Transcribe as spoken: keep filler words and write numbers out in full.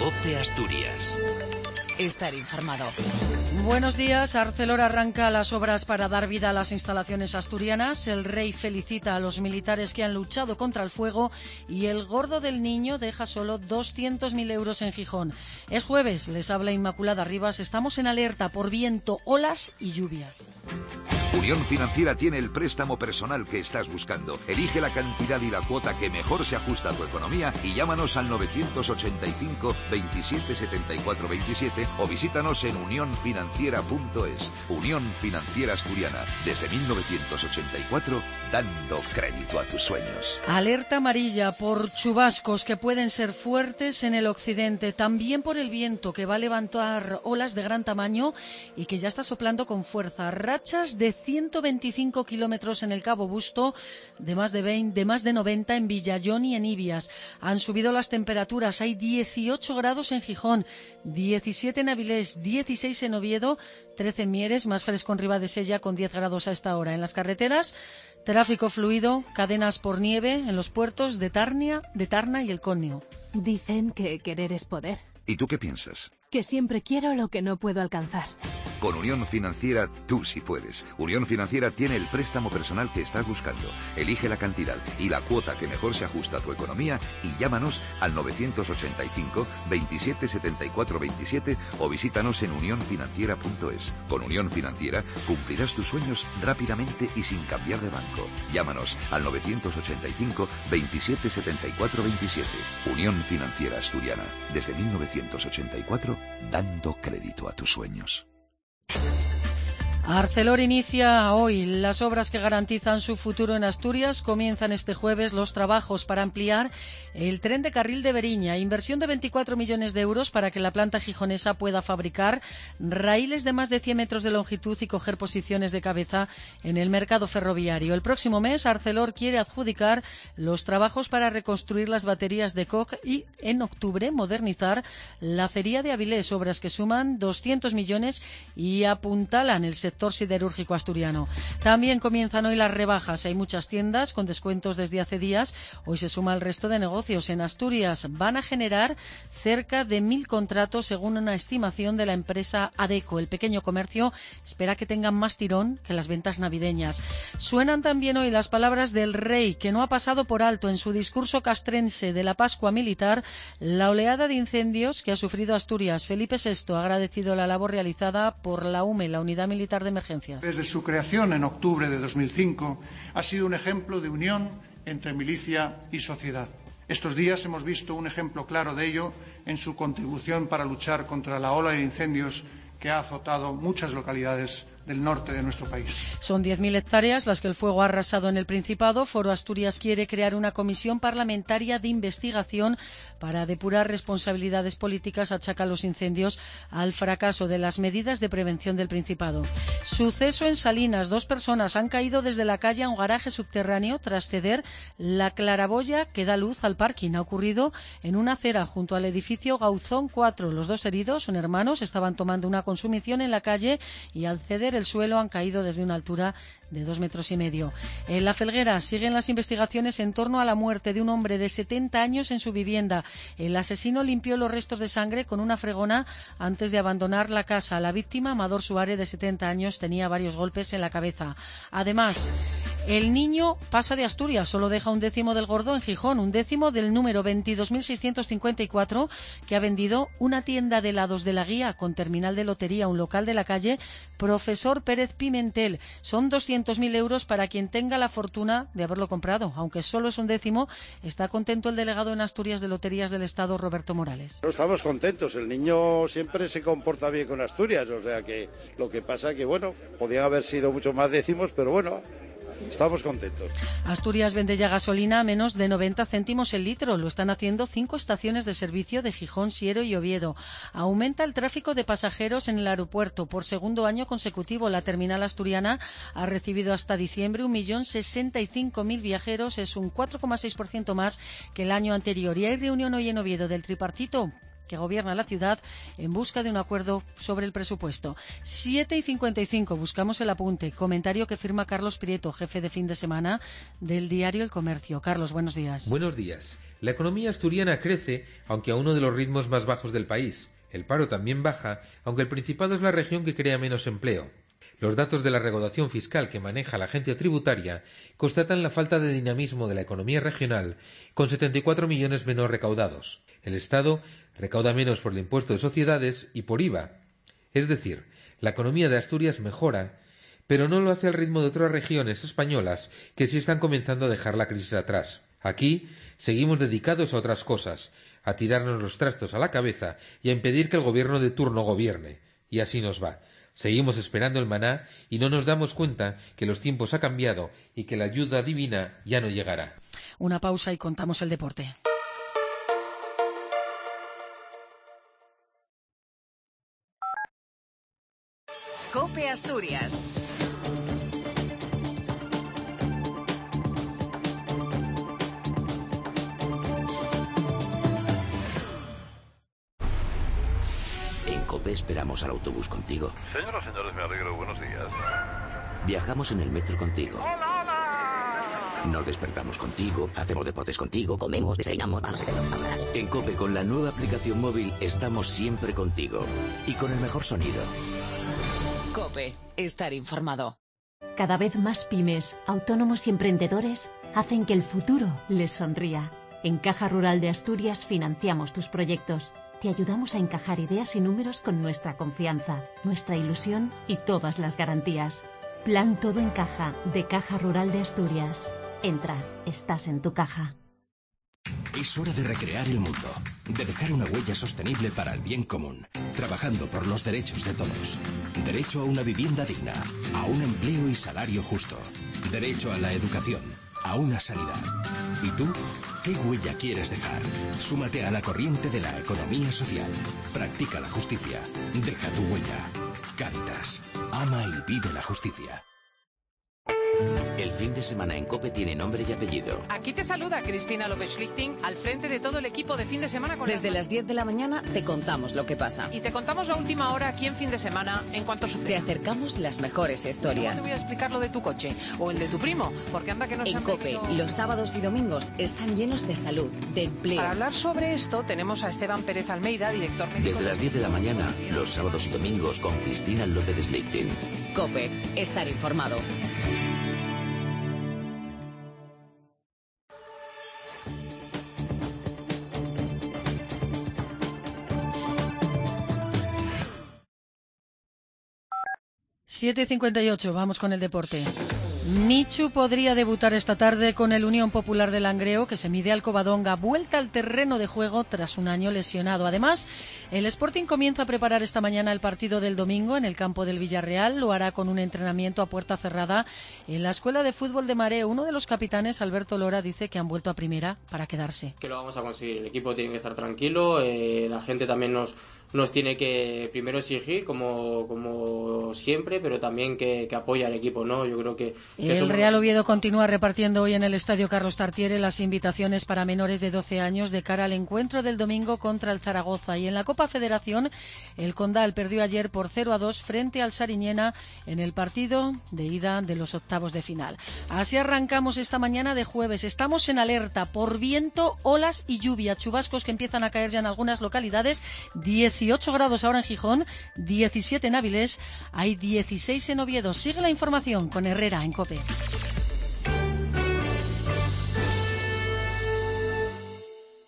COPE Asturias. Estar informado. Buenos días. Arcelor arranca las obras para dar vida a las instalaciones asturianas. El Rey felicita a los militares que han luchado contra el fuego y el gordo del niño deja solo doscientos mil euros en Gijón. Es jueves, les habla Inmaculada Rivas. Estamos en alerta por viento, olas y lluvia. Unión Financiera tiene el préstamo personal que estás buscando. Elige la cantidad y la cuota que mejor se ajusta a tu economía y llámanos al novecientos ochenta y cinco, veintisiete setenta y cuatro veintisiete o visítanos en unión financiera punto es. Unión Financiera Asturiana, desde mil novecientos ochenta y cuatro, dando crédito a tus sueños. Alerta amarilla por chubascos que pueden ser fuertes en el occidente, también por el viento que va a levantar olas de gran tamaño y que ya está soplando con fuerza. Rachas de ciento veinticinco kilómetros en el Cabo Busto, de más de veinte, de más de noventa en Villayón y en Ibias. Han subido las temperaturas, hay dieciocho grados en Gijón, diecisiete en Avilés, dieciséis en Oviedo, trece en Mieres, más fresco en Ribadesella con diez grados a esta hora. En las carreteras, tráfico fluido, cadenas por nieve en los puertos de Tarnia, de Tarna y el Conio. Dicen que querer es poder. ¿Y tú qué piensas? Que siempre quiero lo que no puedo alcanzar. Con Unión Financiera tú sí puedes. Unión Financiera tiene el préstamo personal que estás buscando. Elige la cantidad y la cuota que mejor se ajusta a tu economía y llámanos al novecientos ochenta y cinco, veintisiete setenta y cuatro veintisiete o visítanos en unión financiera punto es. Con Unión Financiera cumplirás tus sueños rápidamente y sin cambiar de banco. Llámanos al novecientos ochenta y cinco, veintisiete setenta y cuatro veintisiete. Unión Financiera Asturiana, desde mil novecientos ochenta y cuatro, dando crédito a tus sueños. Arcelor inicia hoy las obras que garantizan su futuro en Asturias. Comienzan este jueves los trabajos para ampliar el tren de carril de Beriña. Inversión de veinticuatro millones de euros para que la planta gijonesa pueda fabricar raíles de más de cien metros de longitud y coger posiciones de cabeza en el mercado ferroviario. El próximo mes Arcelor quiere adjudicar los trabajos para reconstruir las baterías de Koch y en octubre modernizar la acería de Avilés, obras que suman doscientos millones y apuntalan el sector siderúrgico asturiano. También comienzan hoy las rebajas. Hay muchas tiendas con descuentos desde hace días. Hoy se suma el resto de negocios. En Asturias van a generar cerca de mil contratos según una estimación de la empresa Adeco. El pequeño comercio espera que tengan más tirón que las ventas navideñas. Suenan también hoy las palabras del Rey, que no ha pasado por alto en su discurso castrense de la Pascua Militar la oleada de incendios que ha sufrido Asturias. Felipe sexto ha agradecido la labor realizada por la U M E, la Unidad Militar de Emergencias. Desde su creación en octubre de dos mil cinco ha sido un ejemplo de unión entre milicia y sociedad. Estos días hemos visto un ejemplo claro de ello en su contribución para luchar contra la ola de incendios que ha azotado muchas localidades del norte de nuestro país. Son diez mil hectáreas las que el fuego ha arrasado en el Principado. Foro Asturias quiere crear una comisión parlamentaria de investigación para depurar responsabilidades políticas. Achaca los incendios al fracaso de las medidas de prevención del Principado. Suceso en Salinas. Dos personas han caído desde la calle a un garaje subterráneo tras ceder la claraboya que da luz al parking. Ha ocurrido en una acera junto al edificio Gauzón cuatro. Los dos heridos son hermanos, estaban tomando una consumición en la calle y al ceder el suelo han caído desde una altura de dos metros y medio. En La Felguera siguen las investigaciones en torno a la muerte de un hombre de setenta años en su vivienda. El asesino limpió los restos de sangre con una fregona antes de abandonar la casa. La víctima, Amador Suárez, de setenta años, tenía varios golpes en la cabeza. Además, el niño pasa de Asturias, solo deja un décimo del gordo en Gijón, un décimo del número veintidós mil seiscientos cincuenta y cuatro que ha vendido una tienda de helados de la Guía con terminal de lotería, un local de la calle Profesor Pérez Pimentel. Son doscientos mil euros para quien tenga la fortuna de haberlo comprado. Aunque solo es un décimo, está contento el delegado en Asturias de Loterías del Estado, Roberto Morales. Estamos contentos, el niño siempre se comporta bien con Asturias, o sea que lo que pasa que, bueno, podían haber sido mucho más décimos, pero bueno, estamos contentos. Asturias vende ya gasolina a menos de noventa céntimos el litro. Lo están haciendo cinco estaciones de servicio de Gijón, Siero y Oviedo. Aumenta el tráfico de pasajeros en el aeropuerto. Por segundo año consecutivo, la terminal asturiana ha recibido hasta diciembre un millón sesenta y cinco mil viajeros. Es un cuatro coma seis por ciento más que el año anterior. Y hay reunión hoy en Oviedo del tripartito que gobierna la ciudad en busca de un acuerdo sobre el presupuesto. siete y cincuenta y cinco, buscamos el apunte. Comentario que firma Carlos Prieto, jefe de fin de semana del diario El Comercio. Carlos, buenos días. Buenos días. La economía asturiana crece, aunque a uno de los ritmos más bajos del país. El paro también baja, aunque el Principado es la región que crea menos empleo. Los datos de la recaudación fiscal que maneja la agencia tributaria constatan la falta de dinamismo de la economía regional, con setenta y cuatro millones menos recaudados. El Estado recauda menos por el impuesto de sociedades y por I V A. Es decir, la economía de Asturias mejora, pero no lo hace al ritmo de otras regiones españolas que sí están comenzando a dejar la crisis atrás. Aquí seguimos dedicados a otras cosas, a tirarnos los trastos a la cabeza y a impedir que el gobierno de turno gobierne. Y así nos va. Seguimos esperando el maná y no nos damos cuenta que los tiempos han cambiado y que la ayuda divina ya no llegará. Una pausa y contamos el deporte. COPE Asturias. En COPE esperamos al autobús contigo. Señoras y señores, me alegro. Buenos días. Viajamos en el metro contigo. ¡Hola, hola! Nos despertamos contigo, hacemos deportes contigo, comemos, desayunamos, vamos a hacer. En COPE, con la nueva aplicación móvil, estamos siempre contigo. Y con el mejor sonido. COPE, estar informado. Cada vez más pymes, autónomos y emprendedores hacen que el futuro les sonría. En Caja Rural de Asturias financiamos tus proyectos. Te ayudamos a encajar ideas y números con nuestra confianza, nuestra ilusión y todas las garantías. Plan Todo en Caja, de Caja Rural de Asturias. Entra, estás en tu caja. Es hora de recrear el mundo, de dejar una huella sostenible para el bien común, trabajando por los derechos de todos. Derecho a una vivienda digna, a un empleo y salario justo. Derecho a la educación, a una sanidad. ¿Y tú? ¿Qué huella quieres dejar? Súmate a la corriente de la economía social. Practica la justicia. Deja tu huella. Cáritas. Ama y vive la justicia. El fin de semana en COPE tiene nombre y apellido. Aquí te saluda Cristina López-Schlichting, al frente de todo el equipo de fin de semana. Con Desde las diez de la mañana te contamos lo que pasa. Y te contamos la última hora aquí en fin de semana en cuanto sucede. Te acercamos las mejores historias. No te voy a explicar lo de tu coche o el de tu primo, porque anda que no se En han COPE, pedido... los sábados y domingos están llenos de salud, de empleo. Para hablar sobre esto tenemos a Esteban Pérez Almeida, director médico... Desde las diez de la mañana, los sábados y domingos con Cristina López-Schlichting. COPE, estar informado. siete y cincuenta y ocho, vamos con el deporte. Michu podría debutar esta tarde con el Unión Popular de Langreo, que se mide al Covadonga, vuelta al terreno de juego tras un año lesionado. Además, el Sporting comienza a preparar esta mañana el partido del domingo en el campo del Villarreal. Lo hará con un entrenamiento a puerta cerrada en la Escuela de Fútbol de Mareo. Uno de los capitanes, Alberto Lora, dice que han vuelto a primera para quedarse. Que lo vamos a conseguir, el equipo tiene que estar tranquilo, eh, la gente también nos... nos tiene que primero exigir como, como siempre, pero también que, que apoya al equipo, ¿no? Yo creo que, que el somos... Real Oviedo continúa repartiendo hoy en el Estadio Carlos Tartiere las invitaciones para menores de doce años de cara al encuentro del domingo contra el Zaragoza. Y en la Copa Federación, el Condal perdió ayer por cero a dos frente al Sariñena en el partido de ida de los octavos de final. Así arrancamos esta mañana de jueves. Estamos en alerta por viento, olas y lluvia. Chubascos que empiezan a caer ya en algunas localidades. dieciocho grados ahora en Gijón, diecisiete en Avilés, hay dieciséis en Oviedo. Sigue la información con Herrera en COPE.